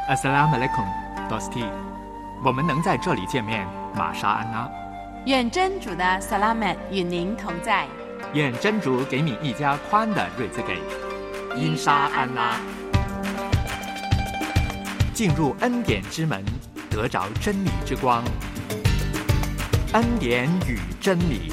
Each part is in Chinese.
Assalamualaikum, Dosti。我们能在这里见面，玛莎安娜。 愿真主的 Salamat 与您同在。 愿真主给你一家宽的日子给。因沙安拉。进入恩典之门，得着真理之光。恩典与真理。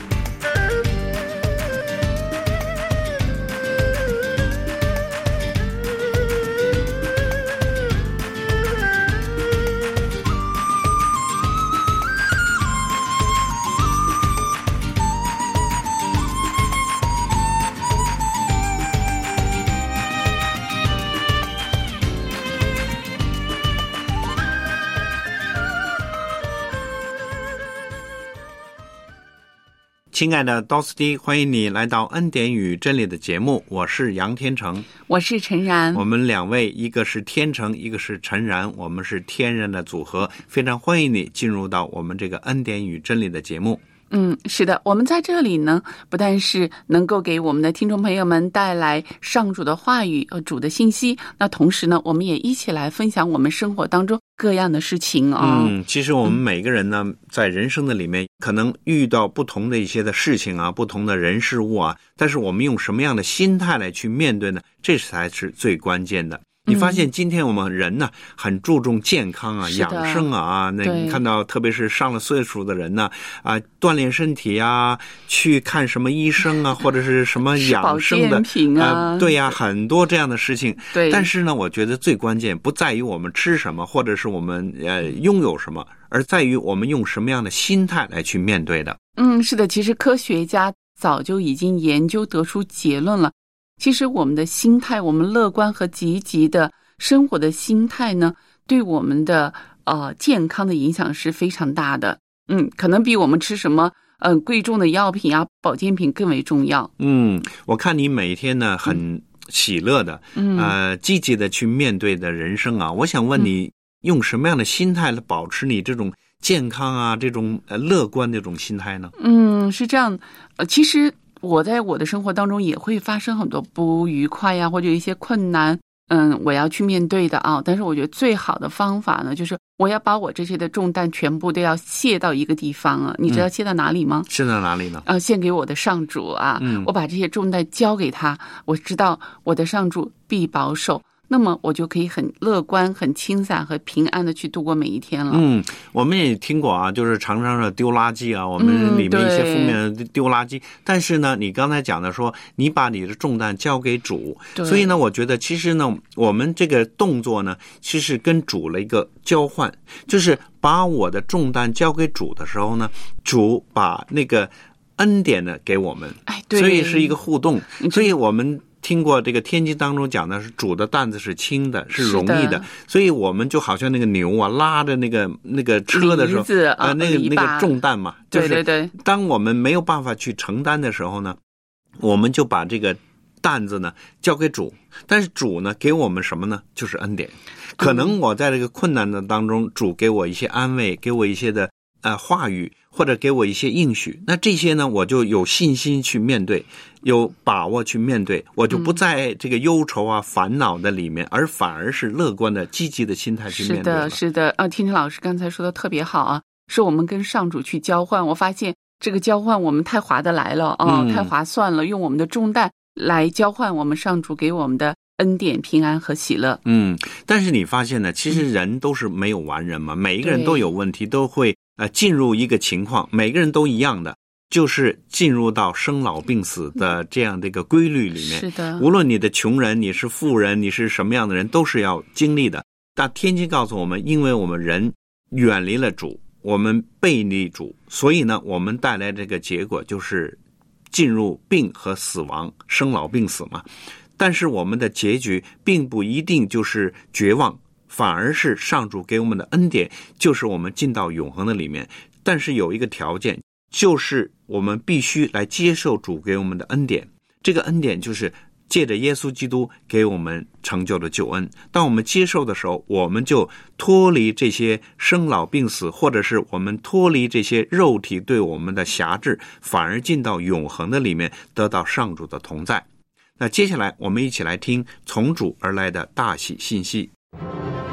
亲爱的 Dosti， 欢迎你来到恩典与真理的节目，我是杨天成， 我是陈然。 我们两位，一个是天成，一个是陈然，我们是天然的组合，非常欢迎你进入到我们这个恩典与真理的节目。 是的，我们在这里呢，不但是能够给我们的听众朋友们带来上主的话语和主的信息，那同时呢，我们也一起来分享我们生活当中各样的事情啊。 其实我们每个人呢，在人生的里面，可能遇到不同的一些的事情啊，不同的人事物啊，但是我们用什么样的心态来去面对呢？这才是最关键的。你发现今天我们人呢，很注重健康啊、养生啊，那你看到特别是上了岁数的人呢，锻炼身体啊，去看什么医生啊，或者是什么养生的品啊， 对呀，很多这样的事情。 对， 但是呢，我觉得最关键不在于我们吃什么，或者是我们拥有什么，而在于我们用什么样的心态来去面对的。 是的，其实科学家早就已经研究得出结论了。其实我们的心态，我们乐观和积极的生活的心态呢，对我们的健康的影响是非常大的。可能比我们吃什么贵重的药品啊、保健品更为重要。 我看你每天呢很喜乐的，积极的去面对的人生啊。我想问你，用什么样的心态来保持你这种健康啊、这种乐观的这种心态呢？ 是这样，其实我在我的生活当中也会发生很多不愉快呀，或者一些困难，我要去面对的啊。但是我觉得最好的方法呢，就是我要把我这些的重担全部都要卸到一个地方啊。你知道卸到哪里吗？ 卸到哪里呢？ 献给我的上主啊。我把这些重担交给他，我知道我的上主必保守。那么我就可以很乐观、很轻散和平安的去度过每一天了。 我们也听过啊，就是常常的丢垃圾啊，我们里面一些负面的丢垃圾。但是呢，你刚才讲的说，你把你的重担交给主，所以呢，我觉得其实呢，我们这个动作呢，其实跟主了一个交换，就是把我的重担交给主的时候呢，主把那个恩典呢给我们，所以是一个互动，所以我们听过这个天经当中讲的是主的担子是轻的，是容易的，所以我们就好像那个牛啊拉着那个车的时候，那个重担嘛，就是当我们没有办法去承担的时候呢，我们就把这个担子呢交给主，但是主呢给我们什么呢？就是恩典。可能我在这个困难的当中，主给我一些安慰，给我一些的话语，或者给我一些应许，那这些呢我就有信心去面对，有把握去面对，我就不在这个忧愁啊烦恼的里面，而反而是乐观的积极的心态去面对了。 是的天成老师刚才说的特别好啊，是我们跟上主去交换。我发现这个交换我们太划得来了太划算了，用我们的重担来交换我们上主给我们的恩典、平安和喜乐。 但是你发现呢，其实人都是没有完人嘛，每一个人都有问题，都会进入一个情况，每个人都一样的，就是进入到生老病死的这样的一个规律里面。 是的， 无论你的穷人，你是富人，你是什么样的人，都是要经历的。但天经告诉我们，因为我们人远离了主，我们背离主，所以呢，我们带来这个结果就是进入病和死亡，生老病死嘛。但是我们的结局并不一定就是绝望，反而是上主给我们的恩典，就是我们进到永恒的里面。但是有一个条件，就是我们必须来接受主给我们的恩典。这个恩典就是借着耶稣基督给我们成就的救恩。当我们接受的时候，我们就脱离这些生老病死，或者是我们脱离这些肉体对我们的辖制，反而进到永恒的里面，得到上主的同在。那接下来我们一起来听从主而来的大喜信息。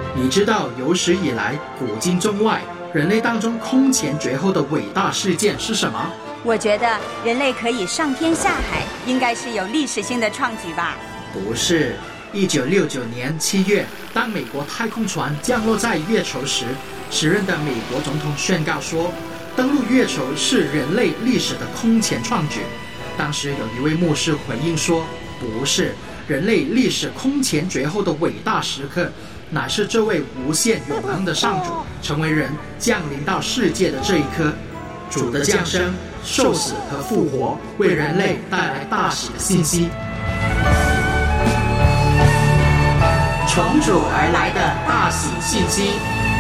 你知道有史以来古今中外人类当中空前绝后的伟大事件是什么？ 我觉得人类可以上天下海，应该是有历史性的创举吧？ 不是。1969年7月，当美国太空船降落在月球时，时任的美国总统宣告说，登陆月球是人类历史的空前创举。当时有一位牧师回应说，不是，人类历史空前绝后的伟大时刻，乃是这位无限永恒的上主成为人降临到世界的这一刻。主的降生、受死和复活，为人类带来大喜的信息。从主而来的大喜信息。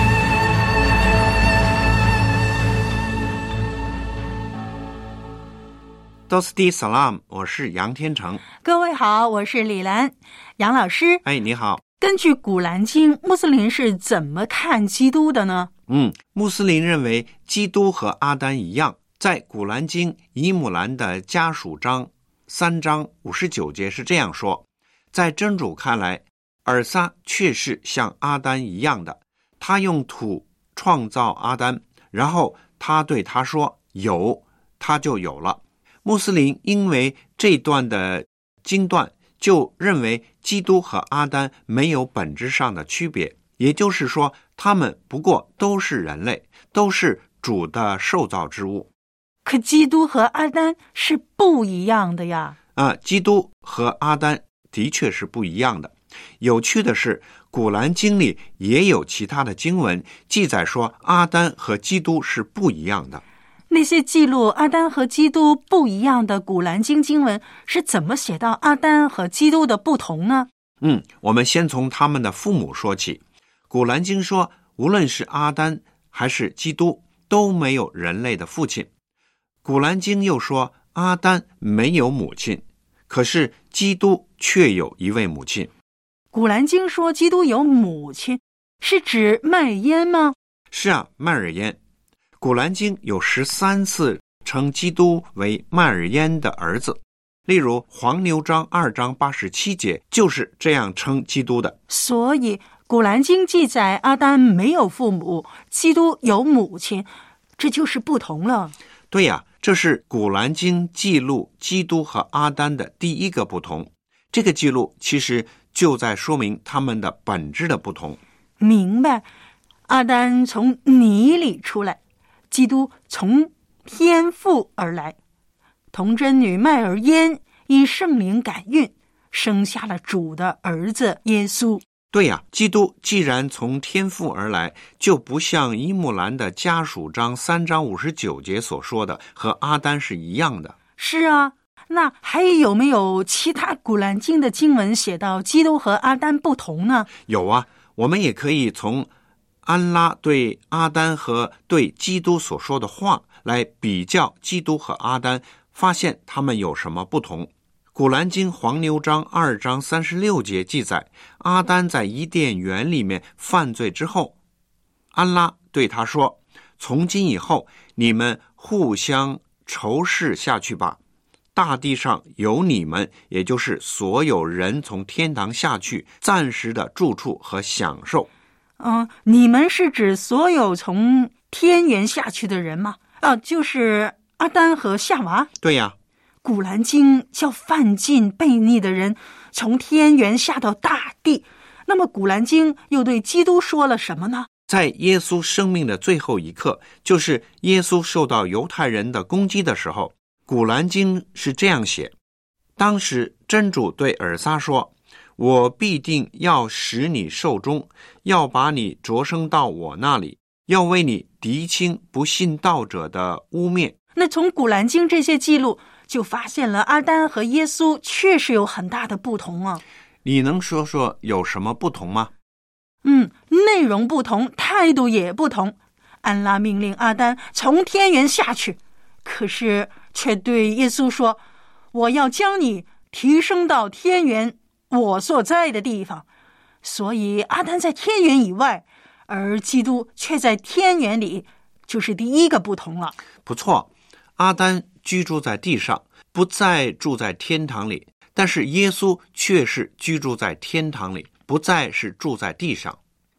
Dosti Salam， 我是杨天成。 各位好，我是李兰。杨老师， 你好。 根据古兰经，穆斯林是怎么看基督的呢？ 穆斯林认为基督和阿丹一样，在古兰经以姆兰的家属章3章59节是这样说，在真主看来，尔撒确是像阿丹一样的，他用土创造阿丹，然后他对他说有，他就有了。穆斯林因为这段的经段就认为基督和阿丹没有本质上的区别，也就是说他们不过都是人类，都是主的受造之物。 可基督和阿丹是不一样的呀。 基督和阿丹的确是不一样的。有趣的是，古兰经里也有其他的经文记载说阿丹和基督是不一样的。 那些记录阿丹和基督不一样的古兰经经文是怎么写到阿丹和基督的不同呢？ 我们先从他们的父母说起。古兰经说，无论是阿丹还是基督都没有人类的父亲。古兰经又说，阿丹没有母亲，可是基督却有一位母亲。 古兰经说基督有母亲，是指麦尔焉吗？ 是啊，麦尔焉。古兰经有13次称基督为麦尔焉的儿子，例如黄牛章2章87节就是这样称基督的。 所以古兰经记载阿丹没有父母，基督有母亲，这就是不同了。 对呀，这是古兰经记录基督和阿丹的第一个不同。这个记录其实就在说明他们的本质的不同。 明白，阿丹从泥里出来，基督从天父而来。童贞女麦尔焉因圣灵感孕，生下了主的儿子耶稣。 对呀，基督既然从天父而来，就不像伊木兰的家属章3章59节所说的和阿丹是一样的。 是啊，那还有没有其他古兰经的经文写到基督和阿丹不同呢？ 有啊，我们也可以从安拉对阿丹和对基督所说的话来比较基督和阿丹，发现他们有什么不同。古兰经黄牛章2章36节记载，阿丹在伊甸园里面犯罪之后，安拉对他说，从今以后你们互相仇视下去吧，大地上有你们，也就是所有人从天堂下去暂时的住处和享受。 你们是指所有从天园下去的人吗？就是阿丹和夏娃。 对呀。 古兰经叫犯禁悖逆的人从天园下到大地，那么古兰经又对基督说了什么呢？ 在耶稣生命的最后一刻，就是耶稣受到犹太人的攻击的时候，古兰经是这样写，当时真主对尔撒说，我必定要使你寿终，要把你擢升到我那里，要为你涤清不信道者的污蔑。 那从古兰经这些记录就发现了阿丹和耶稣确实有很大的不同啊。 你能说说有什么不同吗？ 内容不同，态度也不同。安拉命令阿丹从天园下去，可是却对耶稣说，我要将你提升到天园我所在的地方。所以阿丹在天园以外，而基督却在天园里，就是第一个不同了。 不错，阿丹居住在地上，不再住在天堂里，但是耶稣却是居住在天堂里，不再是住在地上。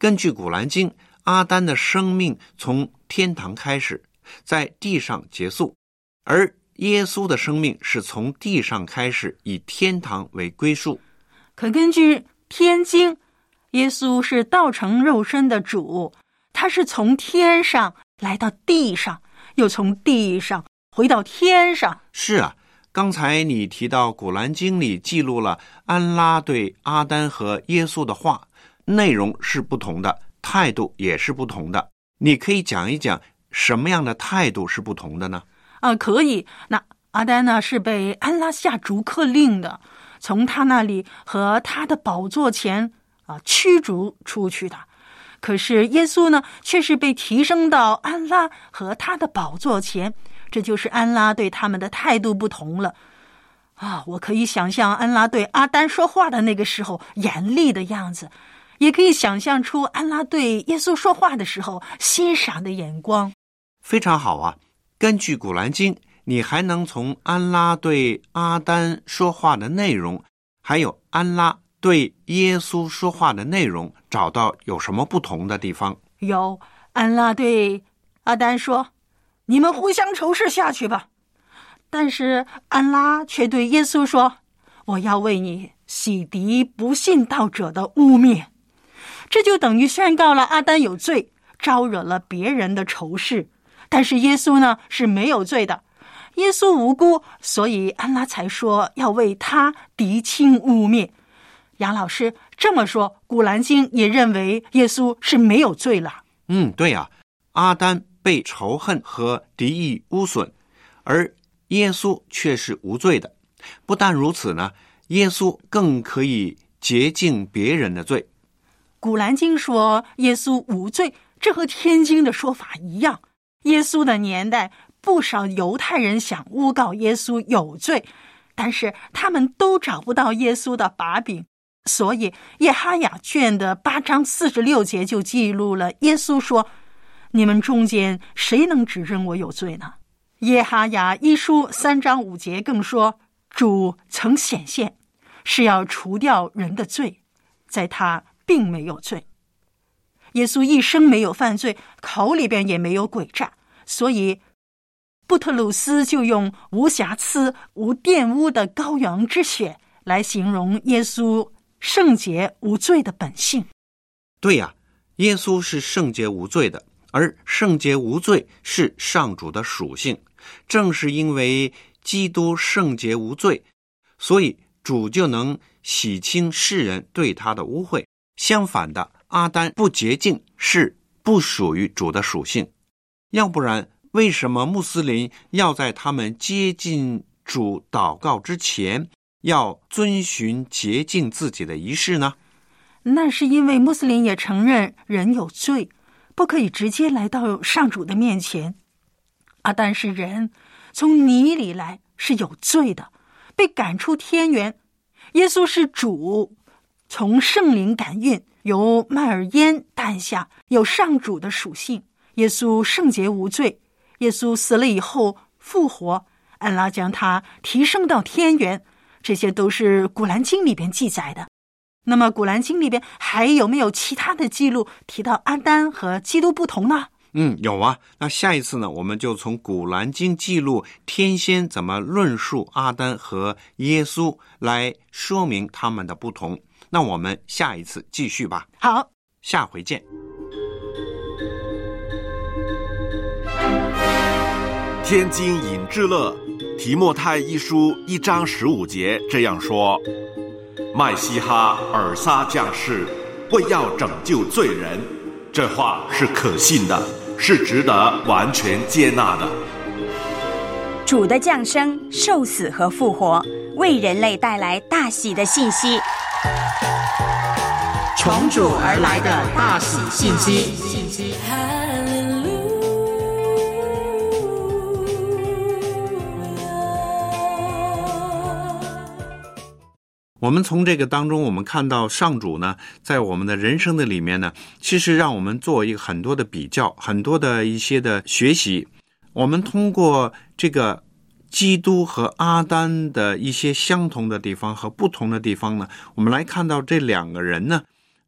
根据古兰经，阿丹的生命从天堂开始，在地上结束，而耶稣的生命是从地上开始，以天堂为归宿。 可根据天经，耶稣是道成肉身的主，他是从天上来到地上，又从地上回到天上。 是啊，刚才你提到古兰经里记录了安拉对阿丹和耶稣的话，内容是不同的，态度也是不同的。你可以讲一讲什么样的态度是不同的呢？ 可以。那阿丹呢，是被安拉下逐客令的，从他那里和他的宝座前驱逐出去的。可是耶稣呢，却是被提升到安拉和他的宝座前，这就是安拉对他们的态度不同了。我可以想象安拉对阿丹说话的那个时候严厉的样子，也可以想象出安拉对耶稣说话的时候欣赏的眼光。 非常好啊！根据古兰经，你还能从安拉对阿丹说话的内容，还有安拉对耶稣说话的内容，找到有什么不同的地方？ 有，安拉对阿丹说：“你们互相仇视下去吧。”但是安拉却对耶稣说：“我要为你洗涤不信道者的污蔑。”这就等于宣告了阿丹有罪，招惹了别人的仇视。但是耶稣呢，是没有罪的，耶稣无辜，所以安拉才说要为他涤清污蔑。杨老师这么说，古兰经也认为耶稣是没有罪了。 对啊，阿丹被仇恨和敌意污损，而耶稣却是无罪的。不但如此呢，耶稣更可以洁净别人的罪。 古兰经说耶稣无罪，这和天经的说法一样。耶稣的年代，不少犹太人想诬告耶稣有罪，但是他们都找不到耶稣的把柄，所以耶哈雅卷的8章46节就记录了耶稣说：“你们中间谁能指认我有罪呢？”耶哈雅一书3章5节更说：“主曾显现，是要除掉人的罪，在他并没有罪。”耶稣一生没有犯罪，口里边也没有诡诈，所以布特鲁斯就用无瑕疵无玷污的羔羊之血来形容耶稣圣洁无罪的本性。 对呀，耶稣是圣洁无罪的，而圣洁无罪是上主的属性。正是因为基督圣洁无罪，所以主就能洗清世人对他的污秽。相反的，阿丹不洁净是不属于主的属性。要不然，为什么穆斯林要在他们接近主祷告之前，要遵循洁净自己的仪式呢？ 那是因为穆斯林也承认人有罪，不可以直接来到上主的面前。阿丹是人，从泥里来，是有罪的，被赶出天园。耶稣是主，从圣灵感孕，由麦尔烟诞下，有上主的属性。耶稣圣洁无罪，耶稣死了以后复活，安拉将他提升到天园，这些都是古兰经里边记载的。那么古兰经里边还有没有其他的记录提到阿丹和基督不同呢？ 有啊。那下一次呢，我们就从古兰经记录天仙怎么论述阿丹和耶稣，来说明他们的不同。那我们下一次继续吧。 好， 下回见。 天经引致乐，提莫太一书1章15节这样说：麦西哈尔撒降世，为要拯救罪人。这话是可信的，是值得完全接纳的。 主的降生、受死和复活，为人类带来大喜的信息。 从主而来的大喜信息。 我们从这个当中，我们看到上主呢，在我们的人生的里面呢，其实让我们做一个很多的比较，很多的一些的学习。我们通过这个基督和阿丹的一些相同的地方和不同的地方呢，我们来看到这两个人呢，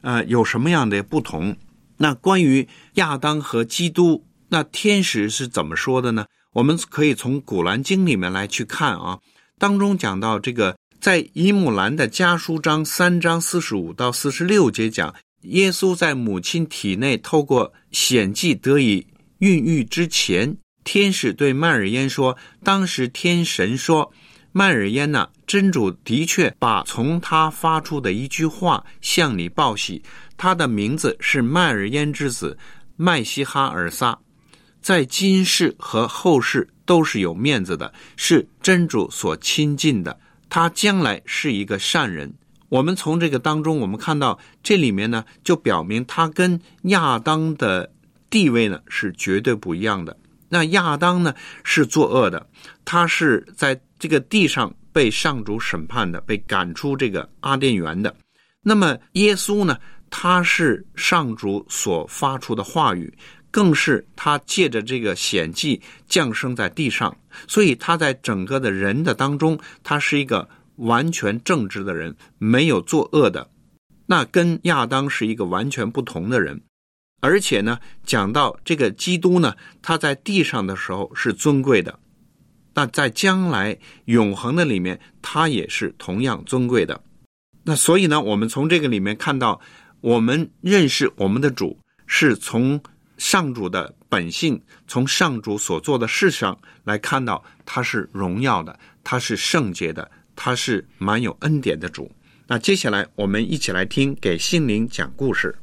有什么样的不同？那关于亚当和基督，那天使是怎么说的呢？我们可以从古兰经里面来去看啊，当中讲到这个，在伊木兰的家书章3章45到46节讲，耶稣在母亲体内透过显迹得以孕育之前，天使对麦尔焉说，当时天神说，麦尔焉呐，真主的确把从他发出的一句话向你报喜，他的名字是麦尔焉之子麦西哈尔撒，在今世和后世都是有面子的，是真主所亲近的，他将来是一个善人。我们从这个当中，我们看到这里面呢，就表明他跟亚当的地位呢是绝对不一样的。那亚当呢是作恶的，他是在这个地上被上主审判的，被赶出这个阿甸园的。那么耶稣呢，他是上主所发出的话语，更是他借着这个显迹降生在地上，所以他在整个的人的当中，他是一个完全正直的人，没有作恶的。那跟亚当是一个完全不同的人。而且呢，讲到这个基督呢，他在地上的时候是尊贵的，那在将来永恒的里面，他也是同样尊贵的。那所以呢，我们从这个里面看到，我们认识我们的主是从上主的本性，从上主所做的事上来看到他是荣耀的，他是圣洁的，他是满有恩典的主。那接下来我们一起来听给心灵讲故事。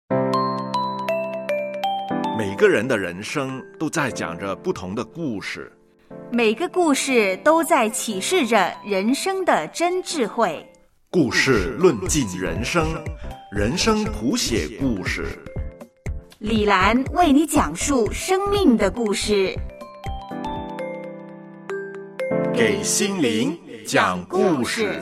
每个人的人生都在讲着不同的故事， 每个故事都在启示着人生的真智慧。 故事论尽人生，人生谱写故事。 李兰为你讲述生命的故事， 给心灵讲故事。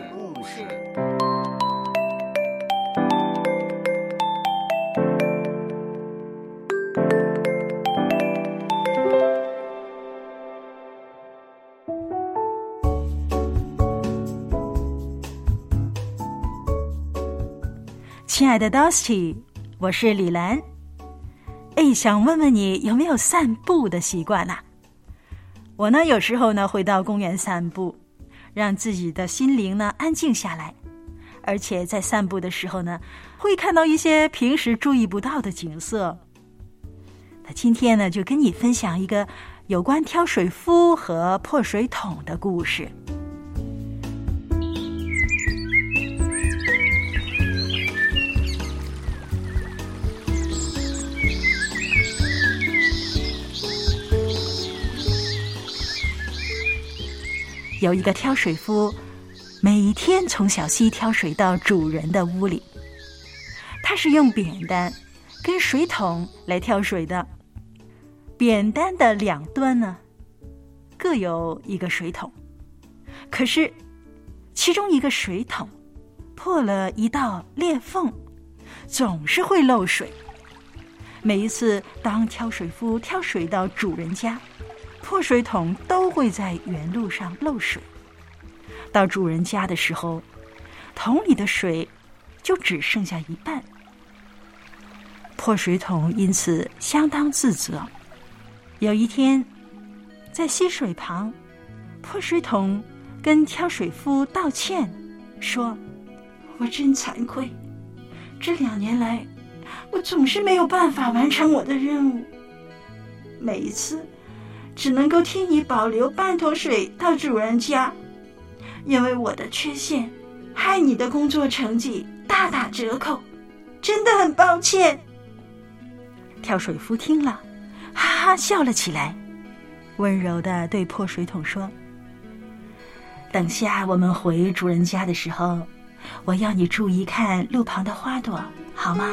亲爱的 Dusty， 我是李兰。想问问你有没有散步的习惯啊？我呢，有时候呢会到公园散步，让自己的心灵呢安静下来，而且在散步的时候呢，会看到一些平时注意不到的景色。那今天呢，就跟你分享一个有关挑水夫和破水桶的故事。有一个挑水夫，每天从小溪挑水到主人的屋里。他是用扁担跟水桶来挑水的。扁担的两端呢，各有一个水桶。可是，其中一个水桶破了一道裂缝，总是会漏水。每一次当挑水夫挑水到主人家，破水桶都会在原路上漏水。到主人家的时候，桶里的水就只剩下一半。破水桶因此相当自责。有一天，在溪水旁，破水桶跟挑水夫道歉，说：“我真惭愧，这2年来，我总是没有办法完成我的任务。每一次只能够替你保留半桶水到主人家，因为我的缺陷害你的工作成绩大打折扣，真的很抱歉。”挑水夫听了，哈哈笑了起来，温柔地对破水桶说：“等下我们回主人家的时候，我要你注意看路旁的花朵，好吗？”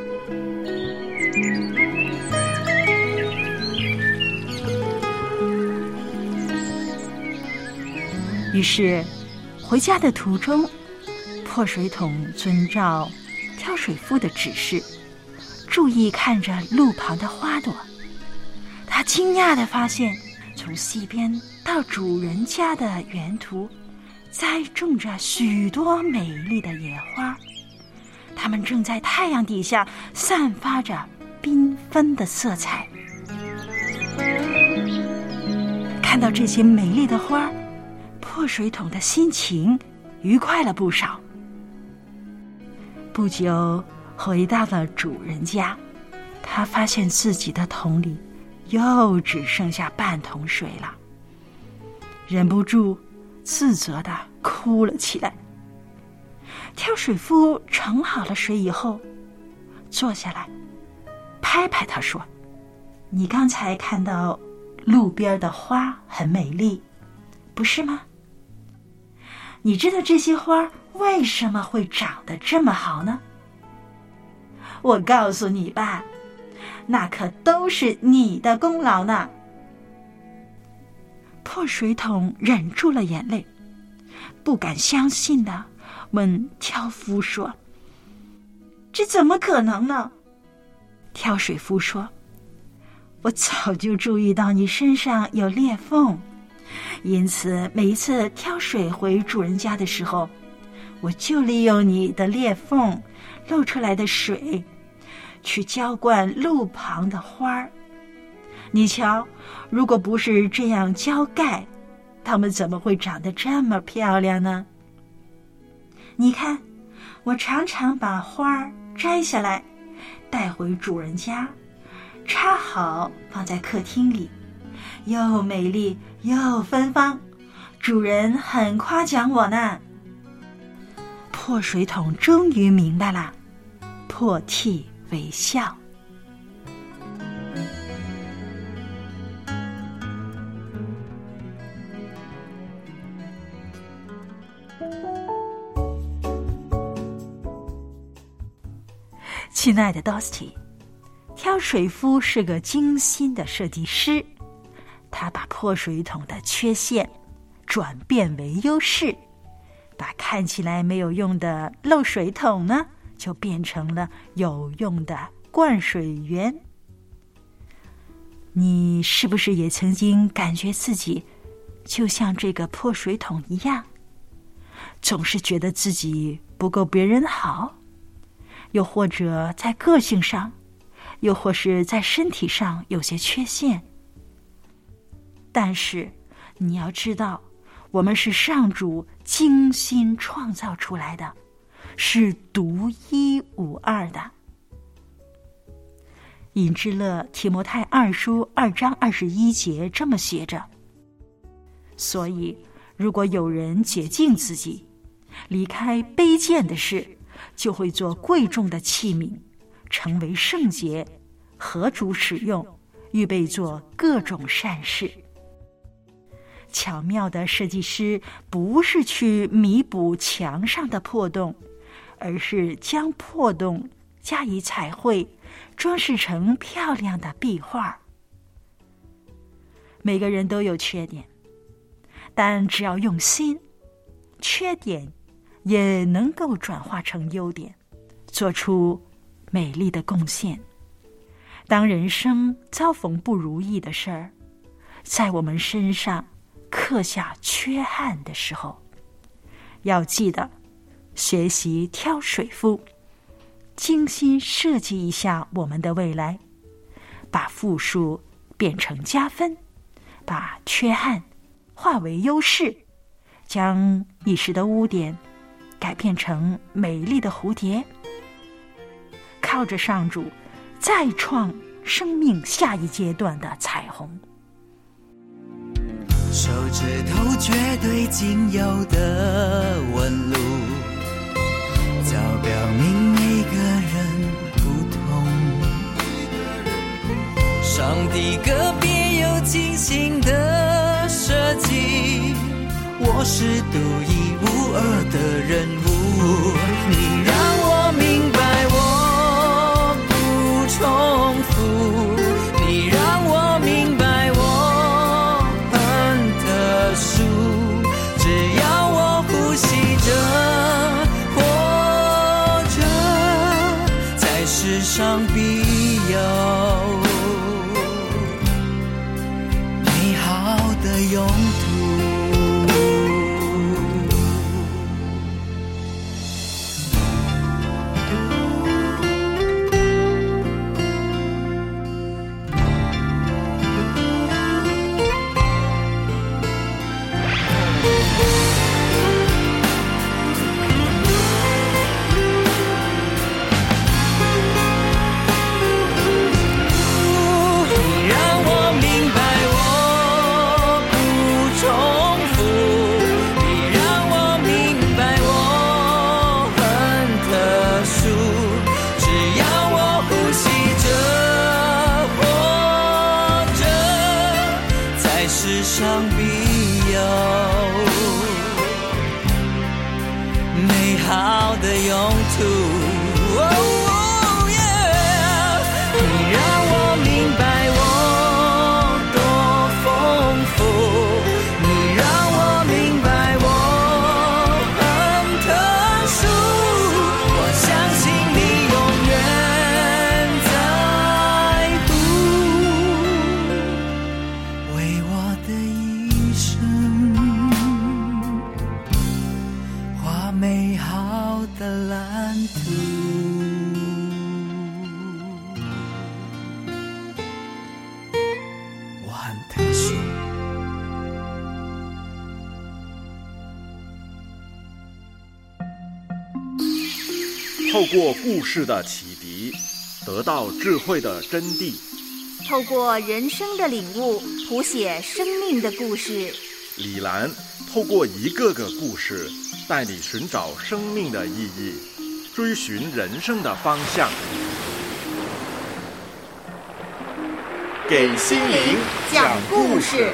于是回家的途中，破水桶遵照挑水夫的指示，注意看着路旁的花朵。他惊讶地发现，从溪边到主人家的沿途栽种着许多美丽的野花。 它们正在太阳底下散发着缤纷的色彩。看到这些美丽的花，破水桶的心情愉快了不少。不久回到了主人家，他发现自己的桶里又只剩下半桶水了，忍不住自责地哭了起来。挑水夫盛好了水以后，坐下来拍拍他说：“你刚才看到路边的花很美丽，不是吗？你知道这些花为什么会长得这么好呢？我告诉你吧，那可都是你的功劳呢。”破水桶忍住了眼泪，不敢相信地问挑夫说：“这怎么可能呢？”挑水夫说：“我早就注意到你身上有裂缝，因此每一次挑水回主人家的时候，我就利用你的裂缝露出来的水去浇灌路旁的花儿。你瞧，如果不是这样浇盖，它们怎么会长得这么漂亮呢？你看，我常常把花儿摘下来带回主人家，插好放在客厅里，又美丽又芬芳，主人很夸奖我呢。”破水桶终于明白了，破涕为笑。亲爱的 Dusty， 挑水夫是个精心的设计师，他把破水桶的缺陷转变为优势，把看起来没有用的漏水桶呢，就变成了有用的灌水源。你是不是也曾经感觉自己就像这个破水桶一样，总是觉得自己不够别人好，又或者在个性上，又或是在身体上有些缺陷？但是你要知道，我们是上主精心创造出来的，是独一无二的。尹之乐提摩太二书2章21节这么写着：所以如果有人洁净自己，离开卑贱的事，就会做贵重的器皿，成为圣洁，合主使用，预备做各种善事。巧妙的设计师不是去弥补墙上的破洞，而是将破洞加以彩绘，装饰成漂亮的壁画。每个人都有缺点，但只要用心，缺点也能够转化成优点，做出美丽的贡献。当人生遭逢不如意的事儿，在我们身上刻下缺憾的时候，要记得学习挑水夫，精心设计一下我们的未来，把负数变成加分，把缺憾化为优势，将一时的污点改变成美丽的蝴蝶，靠着上主再创生命下一阶段的彩虹。 手指头绝对仅有的纹路，早表明每个人不同。上帝个别有精心的设计，我是独一无二的人物。你让我明白我不重复，你让我明白我很特殊，只要我呼吸着活着，在世上必有美好的用途。 好的用途。你让我明白我多丰富，你让我明白我很特殊，我相信你永远在乎，为我的一生画美好的蓝图。 透过故事的启迪，得到智慧的真谛； 透过人生的领悟，谱写生命的故事。 李兰透过一个个故事，带你寻找生命的意义，追寻人生的方向。给心灵讲故事。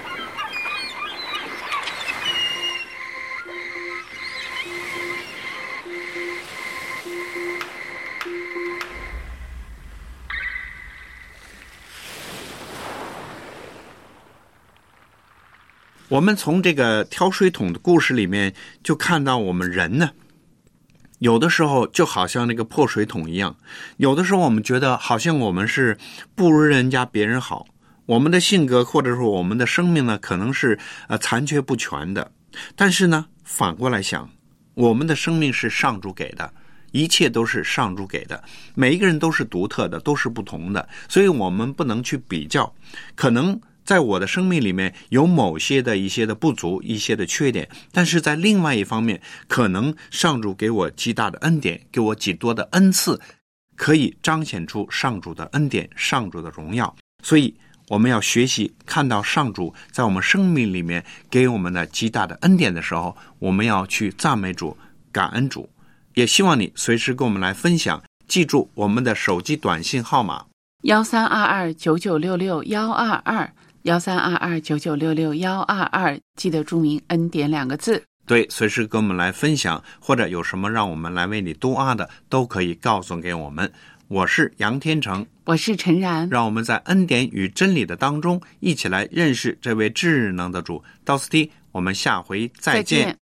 我们从这个挑水桶的故事里面就看到，我们人呢，有的时候就好像那个破水桶一样，有的时候我们觉得好像我们是不如人家别人好，我们的性格或者说我们的生命呢，可能是残缺不全的。但是呢，反过来想，我们的生命是上主给的，一切都是上主给的，每一个人都是独特的，都是不同的，所以我们不能去比较。可能在我的生命里面有某些的一些的不足，一些的缺点，但是在另外一方面，可能上主给我极大的恩典，给我极多的恩赐，可以彰显出上主的恩典，上主的荣耀。所以我们要学习看到上主在我们生命里面给我们的极大的恩典的时候，我们要去赞美主，感恩主。也希望你随时跟我们来分享，记住我们的手机短信号码 132299661122132299661122，记得注明恩典2个字。 对，随时跟我们来分享，或者有什么让我们来为你督阿的，都可以告诉给我们。我是杨天成， 我是陈然， 让我们在恩典与真理的当中，一起来认识这位至能的主。到此地，我们下回再见。